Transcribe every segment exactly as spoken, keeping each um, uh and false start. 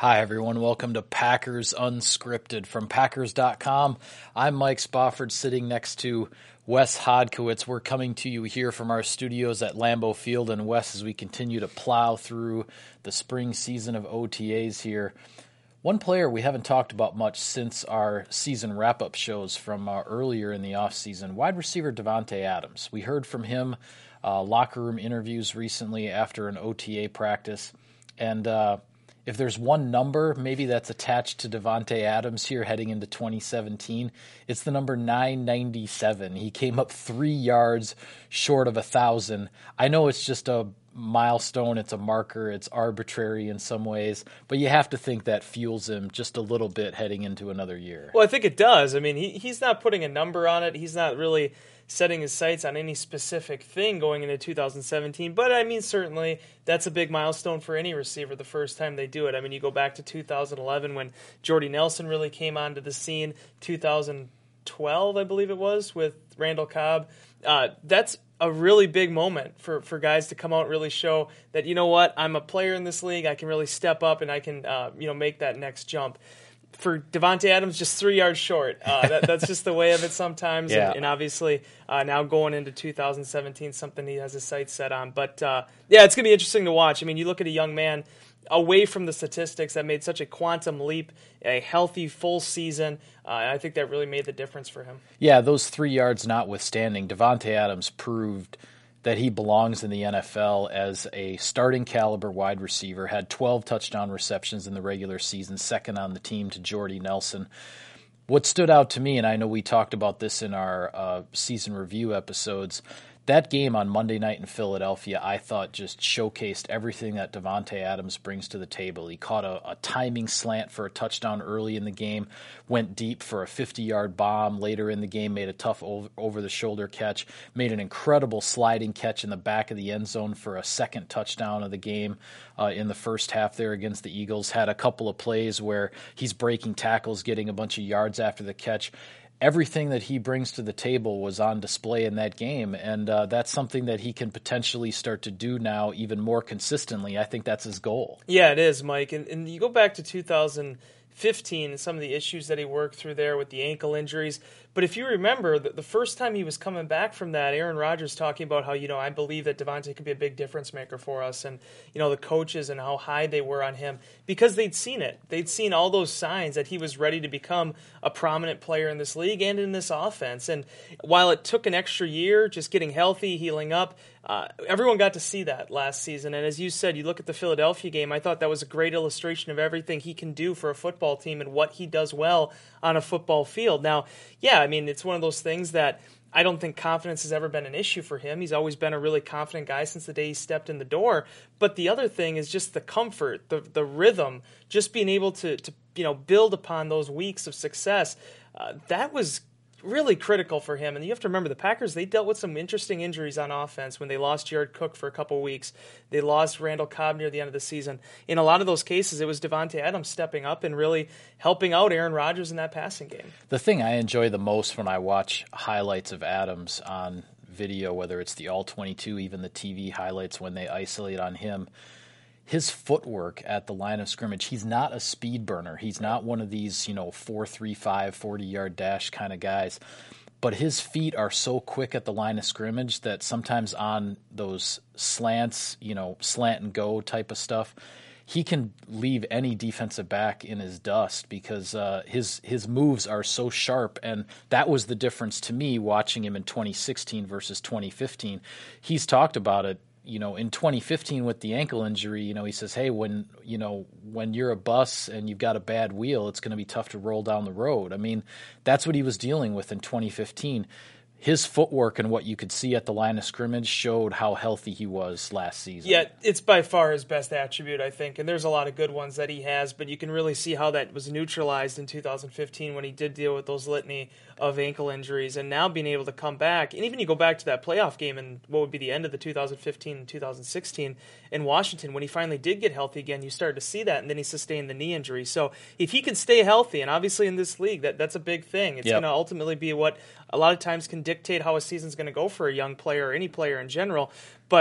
Hi, everyone. Welcome to Packers Unscripted from Packers dot com. I'm Mike Spofford, sitting next to Wes Hodkiewicz. We're coming to you here from our studios at Lambeau Field. And Wes, as we continue to plow through the spring season of O T As here, one player we haven't talked about much since our season wrap-up shows from uh, earlier in the offseason, wide receiver Davante Adams. We heard from him uh, locker room interviews recently after an O T A practice. And uh, if there's one number maybe that's attached to Davante Adams here heading into twenty seventeen, it's the number nine ninety-seven. He came up three yards short of one thousand. I know it's just a milestone, it's a marker, it's arbitrary in some ways, but you have to think that fuels him just a little bit heading into another year. Well, I think it does. I mean, he he's not putting a number on it. He's not really setting his sights on any specific thing going into two thousand seventeen, but I mean, certainly that's a big milestone for any receiver the first time they do it. I mean, you go back to two thousand eleven when Jordy Nelson really came onto the scene, two thousand twelve, I believe it was, with Randall Cobb. Uh, that's a really big moment for, for guys to come out and really show that, you know what, I'm a player in this league, I can really step up and I can uh, you know make that next jump. For Davante Adams, just three yards short. Uh, that, that's just the way of it sometimes, yeah. and, and obviously uh, now going into two thousand seventeen, something he has his sights set on. But uh, yeah, it's going to be interesting to watch. I mean, you look at a young man away from the statistics that made such a quantum leap, a healthy full season. Uh, I think that really made the difference for him. Yeah, those three yards notwithstanding, Davante Adams proved that he belongs in the N F L as a starting caliber wide receiver, had twelve touchdown receptions in the regular season, second on the team to Jordy Nelson. What stood out to me, and I know we talked about this in our uh, season review episodes, that game on Monday night in Philadelphia, I thought just showcased everything that Davante Adams brings to the table. He caught a, a timing slant for a touchdown early in the game, went deep for a fifty-yard bomb later in the game, made a tough over, over-the-shoulder catch, made an incredible sliding catch in the back of the end zone for a second touchdown of the game uh, in the first half there against the Eagles. Had a couple of plays where he's breaking tackles, getting a bunch of yards after the catch. Everything that he brings to the table was on display in that game, and uh, that's something that he can potentially start to do now even more consistently. I think that's his goal. Yeah, it is, Mike. And, and you go back to two thousand fifteen and some of the issues that he worked through there with the ankle injuries. But if you remember, the, the first time he was coming back from that, Aaron Rodgers talking about how, you know, I believe that Davante could be a big difference maker for us, and, you know, the coaches and how high they were on him because they'd seen it. They'd seen all those signs that he was ready to become a prominent player in this league and in this offense. And while it took an extra year, just getting healthy, healing up, uh, everyone got to see that last season. And as you said, you look at the Philadelphia game, I thought that was a great illustration of everything he can do for a football team and what he does well on a football field. Now, yeah, I mean, it's one of those things that I don't think confidence has ever been an issue for him. He's always been a really confident guy since the day he stepped in the door. But the other thing is just the comfort, the the rhythm, just being able to, to you know, build upon those weeks of success. Uh, that was really critical for him. And you have to remember, the Packers, they dealt with some interesting injuries on offense when they lost Jared Cook for a couple of weeks. They lost Randall Cobb near the end of the season. In a lot of those cases, it was Davante Adams stepping up and really helping out Aaron Rodgers in that passing game. The thing I enjoy the most when I watch highlights of Adams on video, whether it's the all twenty-two, even the T V highlights when they isolate on him, his footwork at the line of scrimmage, he's not a speed burner. He's not one of these, you know, four three five, forty-yard dash kind of guys. But his feet are so quick at the line of scrimmage that sometimes on those slants, you know, slant and go type of stuff, he can leave any defensive back in his dust because uh, his his moves are so sharp. And that was the difference to me watching him in twenty sixteen versus twenty fifteen. He's talked about it. You know, in twenty fifteen with the ankle injury, you know, he says, hey, when, you know, when you're a bus and you've got a bad wheel, it's going to be tough to roll down the road. I mean, that's what he was dealing with in twenty fifteen. His footwork and what you could see at the line of scrimmage showed how healthy he was last season. Yeah, it's by far his best attribute, I think, and there's a lot of good ones that he has, but you can really see how that was neutralized in two thousand fifteen when he did deal with those litany of ankle injuries, and now being able to come back, and even you go back to that playoff game in what would be the end of the two thousand fifteen and two thousand sixteen in Washington, when he finally did get healthy again, you started to see that, and then he sustained the knee injury. So if he can stay healthy, and obviously in this league, that, that's a big thing. It's yep. going to ultimately be what a lot of times can dictate how a season's going to go for a young player or any player in general. But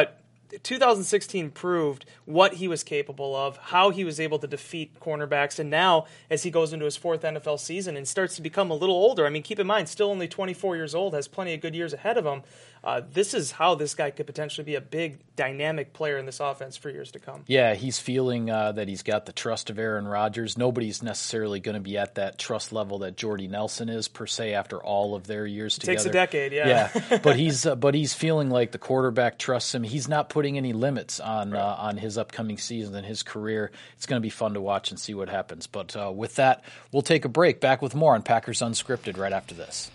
twenty sixteen proved what he was capable of, how he was able to defeat cornerbacks, and now as he goes into his fourth N F L season and starts to become a little older, I mean, keep in mind, still only twenty-four years old, has plenty of good years ahead of him. Uh, this is how this guy could potentially be a big, dynamic player in this offense for years to come. Yeah, he's feeling uh, that he's got the trust of Aaron Rodgers. Nobody's necessarily going to be at that trust level that Jordy Nelson is, per se, after all of their years it together. Takes a decade, yeah. Yeah, but he's uh, but he's feeling like the quarterback trusts him. He's not putting any limits on right. uh, on his upcoming season and his career. It's going to be fun to watch and see what happens. But uh, with that, we'll take a break. Back with more on Packers Unscripted right after this.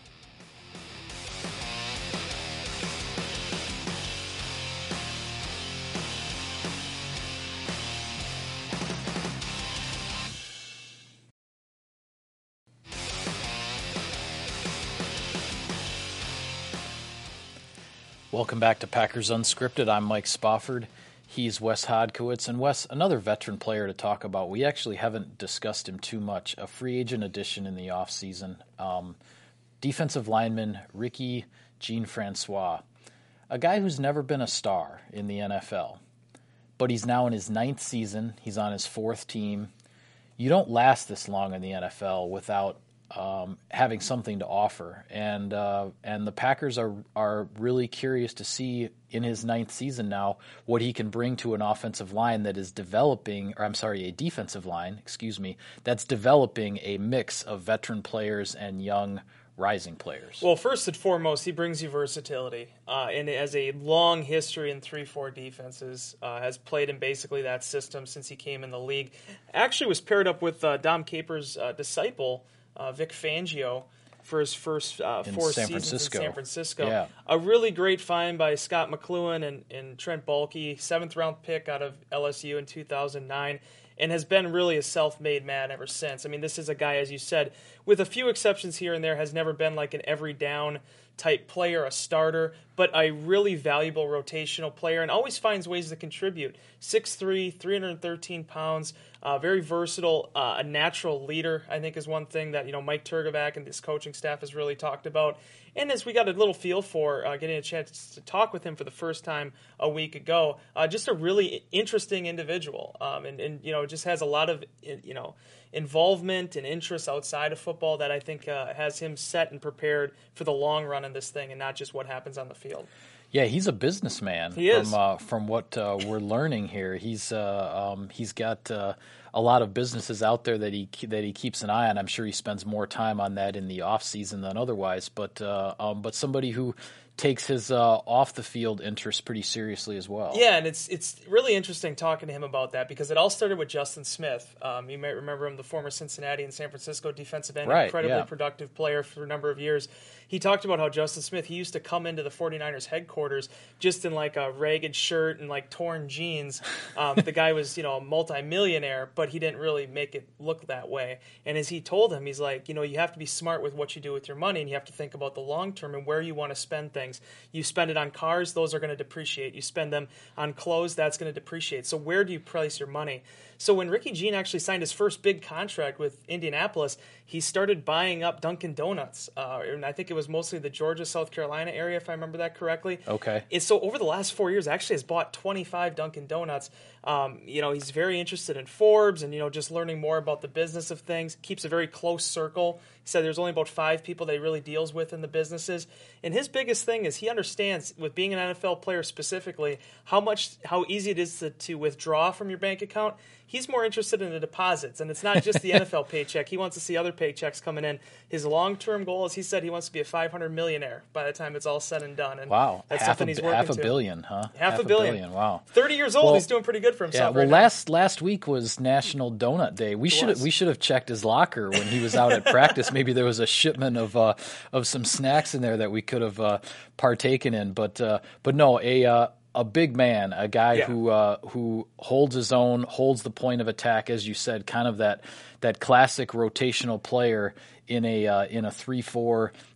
Welcome back to Packers Unscripted. I'm Mike Spofford. He's Wes Hodkiewicz. And Wes, another veteran player to talk about. We actually haven't discussed him too much. A free agent addition in the offseason. Um, defensive lineman Ricky Jean-Francois. A guy who's never been a star in the N F L. But he's now in his ninth season. He's on his fourth team. You don't last this long in the N F L without Um, having something to offer, and uh, and the Packers are are really curious to see in his ninth season now what he can bring to an offensive line that is developing, or I'm sorry, a defensive line, excuse me, that's developing a mix of veteran players and young rising players. Well, first and foremost, he brings you versatility, uh, and has a long history in three four defenses, uh, has played in basically that system since he came in the league. Actually was paired up with uh, Dom Capers' uh, disciple, Uh, Vic Fangio, for his first uh, four San seasons Francisco. in San Francisco. Yeah. A really great find by Scott McLuhan and, and Trent Baalke, seventh round pick out of L S U in two thousand nine, and has been really a self-made man ever since. I mean, this is a guy, as you said, with a few exceptions here and there, has never been like an every down type player, a starter, but a really valuable rotational player, and always finds ways to contribute. six three, three hundred thirteen pounds, uh, very versatile, uh, a natural leader, I think is one thing that, you know, Mike Turgevac and his coaching staff has really talked about. And as we got a little feel for uh, getting a chance to talk with him for the first time a week ago, uh, just a really interesting individual, um, and, and, you know, just has a lot of, you know, involvement and interest outside of football that I think uh, has him set and prepared for the long run in this thing and not just what happens on the field. Yeah, he's a businessman. He is. From, uh, from what uh, we're learning here. He's uh, um, he's got uh, a lot of businesses out there that he that he keeps an eye on. I'm sure he spends more time on that in the off season than otherwise. But uh, um, but somebody who takes his uh, off the field interests pretty seriously as well. Yeah, and it's it's really interesting talking to him about that because it all started with Justin Smith. Um, you might remember him, the former Cincinnati and San Francisco defensive end, right, incredibly yeah. productive player for a number of years. He talked about how Justin Smith, he used to come into the 49ers headquarters just in like a ragged shirt and like torn jeans. Um, the guy was, you know, a multimillionaire, but he didn't really make it look that way. And as he told him, he's like, you know, you have to be smart with what you do with your money, and you have to think about the long term and where you want to spend things. You spend it on cars, those are going to depreciate. You spend them on clothes, that's going to depreciate. So where do you place your money? So when Ricky Jean actually signed his first big contract with Indianapolis, he started buying up Dunkin' Donuts. Uh, and I think it was mostly the Georgia, South Carolina area, if I remember that correctly. Okay. And so over the last four years, actually has bought twenty-five Dunkin' Donuts. Um, you know, he's very interested in Forbes and, you know, just learning more about the business of things. Keeps a very close circle. He said there's only about five people that he really deals with in the businesses. And his biggest thing is he understands, with being an N F L player specifically, how much, how easy it is to, to withdraw from your bank account. He's more interested in the deposits, and it's not just the N F L paycheck. He wants to see other paychecks coming in. His long-term goal, as he said, he wants to be a five hundred millionaire by the time it's all said and done. And wow, that's half something a, he's working half a to. billion, huh? Half, half a billion. billion. Wow, thirty years old. Well, he's doing pretty good for himself. Yeah, well, right last now. last week was National Donut Day. We should we should have checked his locker when he was out at practice. Maybe there was a shipment of uh, of some snacks in there that we could have uh, partaken in. But uh, but no, a uh, a big man, a guy yeah. who uh, who holds his own, holds the point of attack, as you said, kind of that that classic rotational player in a uh, in a three four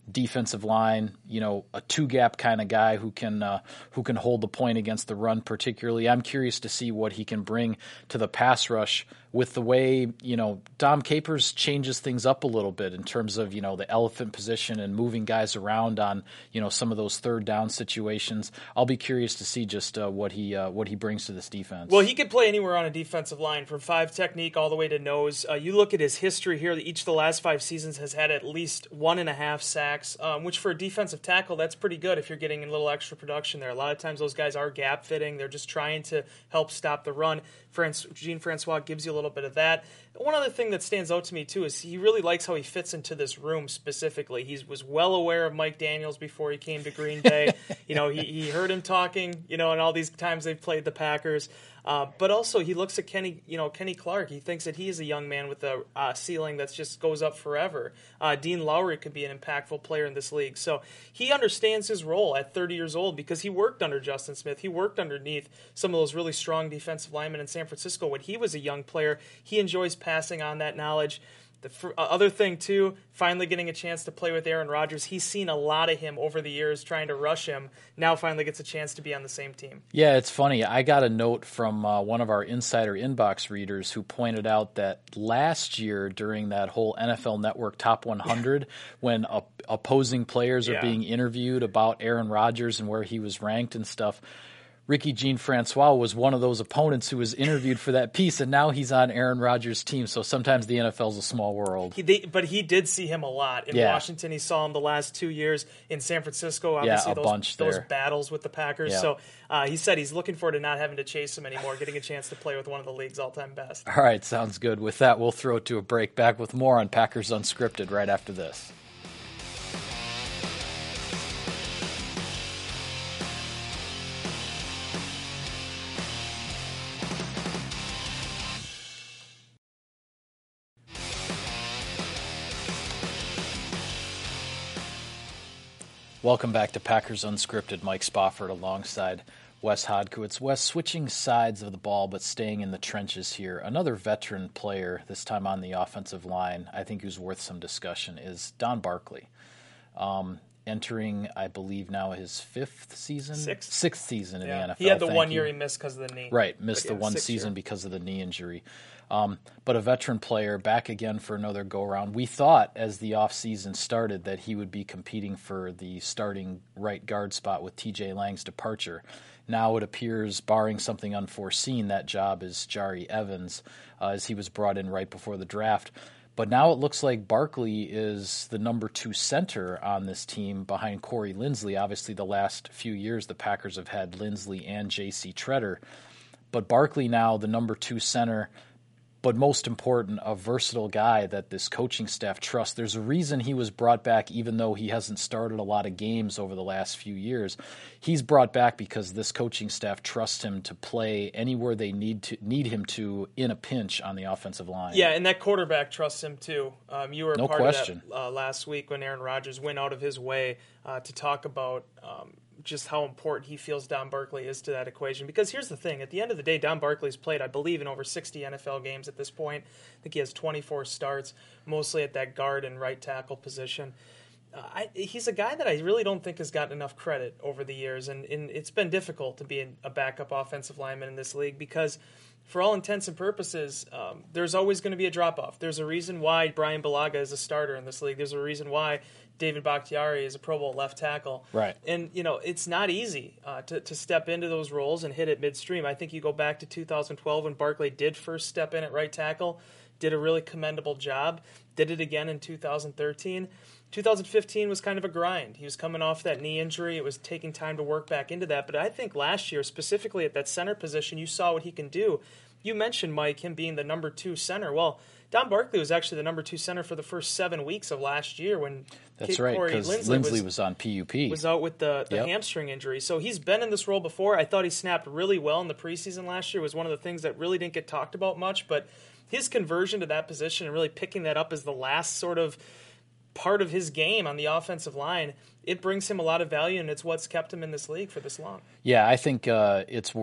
defensive line, you know, a two-gap kind of guy who can uh, who can hold the point against the run particularly. I'm curious to see what he can bring to the pass rush with the way, you know, Dom Capers changes things up a little bit in terms of, you know, the elephant position and moving guys around on, you know, some of those third down situations. I'll be curious to see just uh, what he uh, what he brings to this defense. Well, he could play anywhere on a defensive line, from five technique all the way to nose. Uh, you look at his history here, each of the last five seasons has had at least one and a half sacks, um, which for a defensive tackle, that's pretty good if you're getting a little extra production there. A lot of times those guys are gap fitting. They're just trying to help stop the run. Jean-Francois gives you a little bit of that. One other thing that stands out to me, too, is he really likes how he fits into this room specifically. He was well aware of Mike Daniels before he came to Green Bay. you know, he, he heard him talking, you know, and all these times they've played the Packers. Uh, but also he looks at Kenny, you know, Kenny Clark. He thinks that he is a young man with a uh, ceiling that just goes up forever. Uh, Dean Lowry could be an impactful player in this league. So he understands his role at thirty years old because he worked under Justin Smith. He worked underneath some of those really strong defensive linemen in San Francisco when he was a young player. He enjoys passing on that knowledge. The f- other thing, too, finally getting a chance to play with Aaron Rodgers. He's seen a lot of him over the years trying to rush him. Now finally gets a chance to be on the same team. Yeah, it's funny. I got a note from uh, one of our Insider Inbox readers who pointed out that last year during that whole N F L Network Top one hundred, when op- opposing players are Yeah. being interviewed about Aaron Rodgers and where he was ranked and stuff, Ricky Jean-Francois was one of those opponents who was interviewed for that piece, and now he's on Aaron Rodgers' team. So sometimes the N F L's a small world. He, they, but he did see him a lot. In Yeah. Washington, he saw him the last two years. In San Francisco, obviously, a those, bunch those there. battles with the Packers. Yeah. So uh, he said he's looking forward to not having to chase him anymore, getting a chance to play with one of the league's all-time best. All right, sounds good. With that, we'll throw it to a break. Back with more on Packers Unscripted right after this. Welcome back to Packers Unscripted. Mike Spofford alongside Wes Hodkiewicz. Wes, switching sides of the ball but staying in the trenches here. Another veteran player, this time on the offensive line, I think who's worth some discussion, is Don Barkley. Um, entering, I believe, now his fifth season? Sixth. Sixth season in Yeah. the N F L. He had the Thank one you. year he missed because of the knee. Right, missed But the yeah, one sixth season year. because of the knee injury. Um, but a veteran player back again for another go-around. We thought as the offseason started that he would be competing for the starting right guard spot with T J Lang's departure. Now it appears, barring something unforeseen, that job is Jari Evans, uh, as he was brought in right before the draft. But now it looks like Barkley is the number two center on this team behind Corey Linsley. Obviously, the last few years the Packers have had Linsley and J C Tretter. But Barkley now the number two center, but most important, a versatile guy that this coaching staff trusts. There's a reason he was brought back, even though he hasn't started a lot of games over the last few years. He's brought back because this coaching staff trusts him to play anywhere they need to need him to in a pinch on the offensive line. Yeah, and that quarterback trusts him too. Um, you were a No part question. of that uh, last week when Aaron Rodgers went out of his way uh, to talk about um, just how important he feels Don Barkley is to that equation. Because here's the thing. At the end of the day, Don Barkley's played, I believe, in over sixty N F L games at this point. I think he has twenty-four starts, mostly at that guard and right tackle position. Uh, I, he's a guy that I really don't think has gotten enough credit over the years, and, and it's been difficult to be a backup offensive lineman in this league because for all intents and purposes, um, there's always going to be a drop-off. There's a reason why Brian Bulaga is a starter in this league. There's a reason why David Bakhtiari is a Pro Bowl left tackle. Right. And, you know, it's not easy uh, to, to step into those roles and hit it midstream. I think you go back to two thousand twelve when Barkley did first step in at right tackle, did a really commendable job, did it again in two thousand thirteen. two thousand fifteen was kind of a grind. He was coming off that knee injury. It was taking time to work back into that. But I think last year, specifically at that center position, you saw what he can do. You mentioned, Mike, him being the number two center. Well, Don Barkley was actually the number two center for the first seven weeks of last year when That's Kid right, Corey because Linsley, Linsley was, was on P U P. was out with the, the Yep. hamstring injury. So he's been in this role before. I thought he snapped really well in the preseason last year. It was one of the things that really didn't get talked about much. But his conversion to that position and really picking that up as the last sort of part of his game on the offensive line, it brings him a lot of value, and it's what's kept him in this league for this long. Yeah, I think uh, it's worth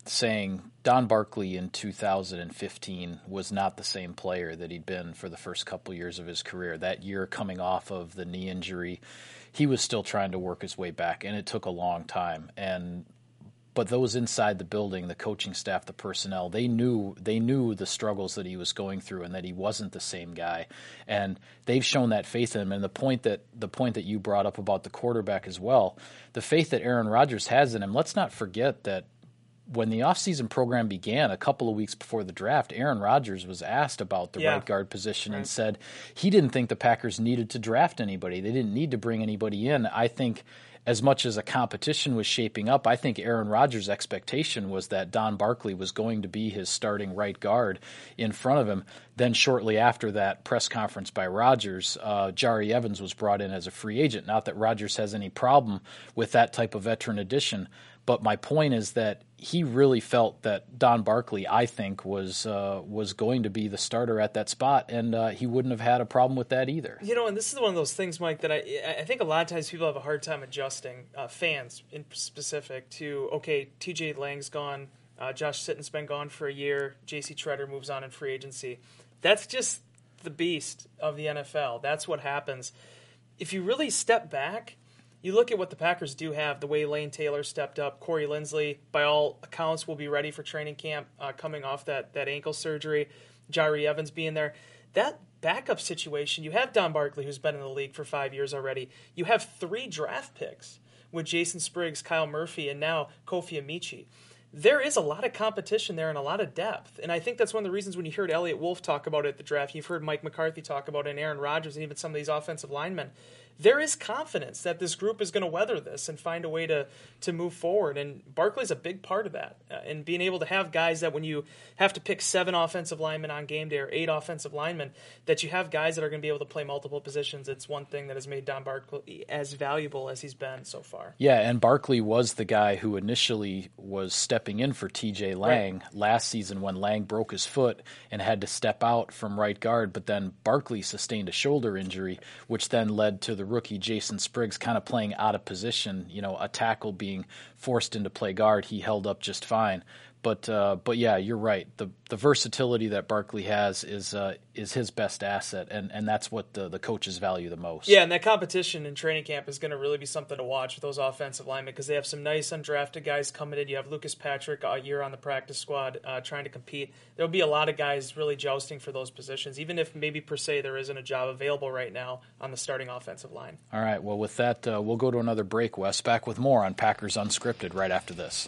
saying Don Barkley in two thousand fifteen was not the same player that he'd been for the first couple years of his career. That year coming off of the knee injury, he was still trying to work his way back, and it took a long time. And but those inside the building, the coaching staff, the personnel, they knew they knew the struggles that he was going through and that he wasn't the same guy. And they've shown that faith in him. And the point that the point that you brought up about the quarterback as well, the faith that Aaron Rodgers has in him, let's not forget that when the offseason program began a couple of weeks before the draft, Aaron Rodgers was asked about the yeah. right guard position right. and said he didn't think the Packers needed to draft anybody. They didn't need to bring anybody in. I think as much as a competition was shaping up, I think Aaron Rodgers' expectation was that Don Barkley was going to be his starting right guard in front of him. Then shortly after that press conference by Rodgers, uh, Jari Evans was brought in as a free agent. Not that Rodgers has any problem with that type of veteran addition, but my point is that he really felt that Don Barkley, I think, was uh, was going to be the starter at that spot, and uh, he wouldn't have had a problem with that either. You know, and this is one of those things, Mike, that I I think a lot of times people have a hard time adjusting, uh, fans in specific, to, okay, T J Lang's gone, uh, Josh Sitton's been gone for a year, J C Tretter moves on in free agency. That's just the beast of the N F L. That's what happens. If you really step back, you look at what the Packers do have, the way Lane Taylor stepped up. Corey Linsley, by all accounts, will be ready for training camp uh, coming off that, that ankle surgery. Jari Evans being there. That backup situation, you have Don Barkley, who's been in the league for five years already. You have three draft picks with Jason Spriggs, Kyle Murphy, and now Kofi Amici. There is a lot of competition there and a lot of depth. And I think that's one of the reasons when you heard Elliott Wolf talk about it at the draft, you've heard Mike McCarthy talk about it, and Aaron Rodgers, and even some of these offensive linemen. There is confidence that this group is going to weather this and find a way to, to move forward. And Barkley's a big part of that. Uh, and being able to have guys that when you have to pick seven offensive linemen on game day or eight offensive linemen, that you have guys that are going to be able to play multiple positions. It's one thing that has made Don Barkley as valuable as he's been so far. Yeah, and Barkley was the guy who initially was stepping in for T J Lang right. last season when Lang broke his foot and had to step out from right guard. But then Barkley sustained a shoulder injury, which then led to the rookie Jason Spriggs kind of playing out of position, you know, a tackle being forced into play guard. He held up just fine. But uh, but yeah, you're right. The the versatility that Barkley has is uh, is his best asset, and, and that's what the, the coaches value the most. Yeah, and that competition in training camp is going to really be something to watch with those offensive linemen because they have some nice undrafted guys coming in. You have Lucas Patrick a year on the practice squad uh, trying to compete. There'll be a lot of guys really jousting for those positions, even if maybe per se there isn't a job available right now on the starting offensive line. All right, well, with that, uh, we'll go to another break, Wes. Back with more on Packers Unscripted right after this.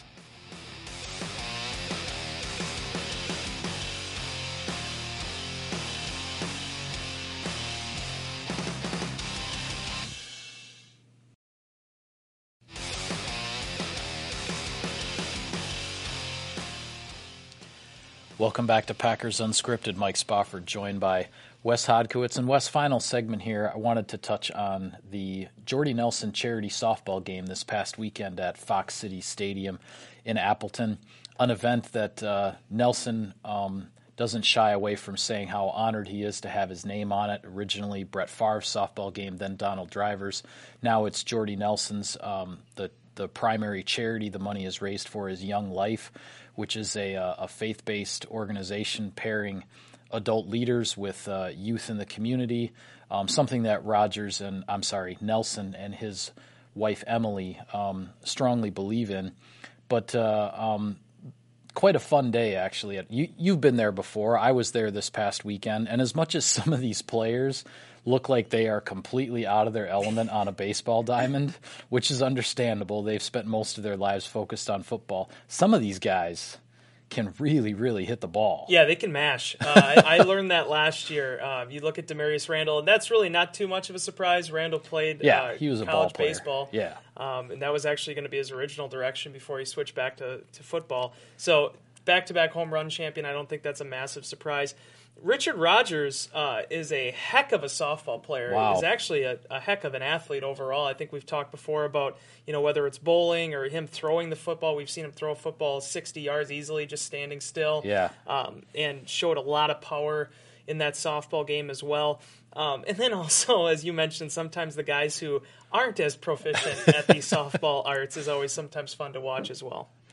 Welcome back to Packers Unscripted. Mike Spofford joined by Wes Hodkiewicz. And Wes, final segment here, I wanted to touch on the Jordy Nelson charity softball game this past weekend at Fox City Stadium in Appleton, an event that uh, Nelson um, doesn't shy away from saying how honored he is to have his name on it. Originally Brett Favre's softball game, then Donald Driver's. Now it's Jordy Nelson's. Um, the, the primary charity the money is raised for is Young Life, which is a, a faith-based organization pairing adult leaders with uh, youth in the community, um, something that Rodgers and, I'm sorry, Nelson and his wife Emily um, strongly believe in. But uh, um, quite a fun day, actually. You, you've been there before. I was there this past weekend, and as much as some of these players look like they are completely out of their element on a baseball diamond, which is understandable. They've spent most of their lives focused on football. Some of these guys can really, really hit the ball. Yeah, they can mash. Uh, I, I learned that last year. Uh, you look at Demarius Randall, and that's really not too much of a surprise. Randall played yeah, uh, he was a college ball player. baseball. Yeah. Um, and that was actually going to be his original direction before he switched back to, to football. So back-to-back home run champion, I don't think that's a massive surprise. Richard Rodgers uh, is a heck of a softball player. Wow. He's actually a, a heck of an athlete overall. I think we've talked before about, you know, whether it's bowling or him throwing the football. We've seen him throw a football sixty yards easily just standing still. Yeah. Um, and showed a lot of power in that softball game as well. Um, and then also, as you mentioned, sometimes the guys who aren't as proficient at these softball arts is always sometimes fun to watch as well.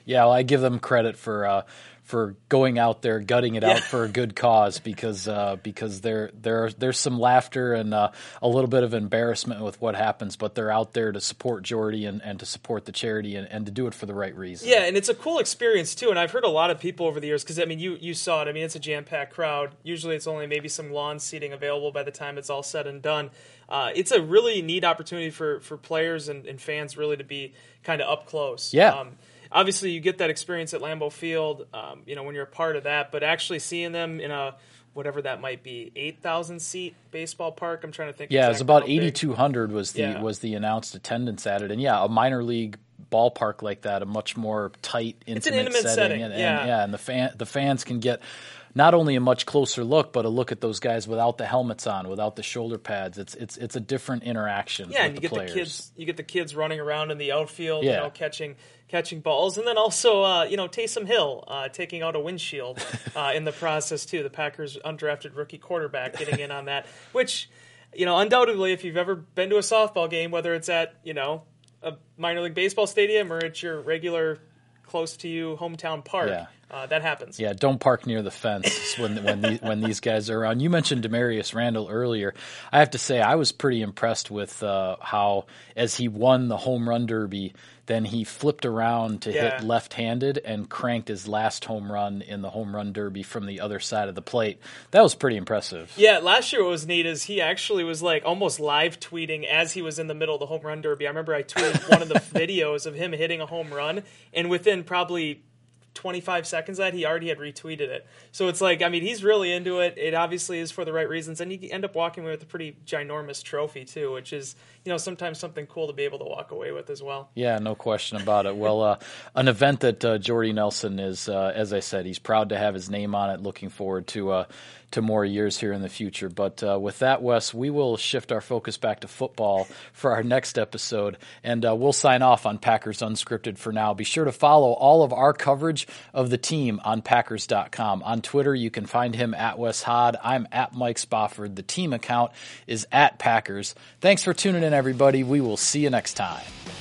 Yeah, well, I give them credit for uh, for going out there, gutting it yeah. out for a good cause, because uh, because there there there's some laughter and uh, a little bit of embarrassment with what happens, but they're out there to support Jordy and, and to support the charity and, and to do it for the right reason. Yeah, and it's a cool experience too. And I've heard a lot of people over the years, because I mean, you you saw it. I mean, it's a jam-packed crowd. Usually, it's only maybe some lawn seating available by the time it's all said and done. Uh, it's a really neat opportunity for for players and, and fans really to be kind of up close. Yeah. Um, Obviously, you get that experience at Lambeau Field, um, you know, when you're a part of that. But actually seeing them in a whatever that might be, eight thousand seat baseball park. I'm trying to think. Yeah, exactly it was about how big. eighty-two hundred was the Yeah. was the announced attendance at it, and yeah, a minor league ballpark like that, a much more tight, intimate, It's an intimate setting, setting, and, yeah. and yeah, and the fan the fans can get not only a much closer look, but a look at those guys without the helmets on, without the shoulder pads. It's it's it's a different interaction. Yeah, with and you the get players. the kids. You get the kids running around in the outfield, Yeah. you know, catching catching balls, and then also, uh, you know, Taysom Hill uh, taking out a windshield uh, in the process too. The Packers' undrafted rookie quarterback getting in on that, which, you know, undoubtedly, if you've ever been to a softball game, whether it's at, you know, a minor league baseball stadium or at your regular close to you hometown park, Yeah. uh, that happens. Yeah, don't park near the fence when when the, when these guys are around. You mentioned Demarius Randall earlier. I have to say I was pretty impressed with uh, how, as he won the home run derby, then he flipped around to Yeah. hit left-handed and cranked his last home run in the home run derby from the other side of the plate. That was pretty impressive. Yeah, last year what was neat is he actually was like almost live tweeting as he was in the middle of the home run derby. I remember I tweeted one of the videos of him hitting a home run, and within probably twenty-five seconds of that, he already had retweeted it. So it's like, I mean, he's really into it. It obviously is for the right reasons, and you end up walking away with a pretty ginormous trophy too, which is, you know, sometimes something cool to be able to walk away with as well. Yeah, no question about it. Well, uh, an event that uh, Jordy Nelson is, uh, as I said, he's proud to have his name on it. Looking forward to uh, to more years here in the future. But uh, with that, Wes, we will shift our focus back to football for our next episode, and uh, we'll sign off on Packers Unscripted for now. Be sure to follow all of our coverage of the team on Packers dot com. On Twitter, you can find him at Wes Hod. I'm at Mike Spofford. The team account is at Packers. Thanks for tuning in, everybody. We will see you next time.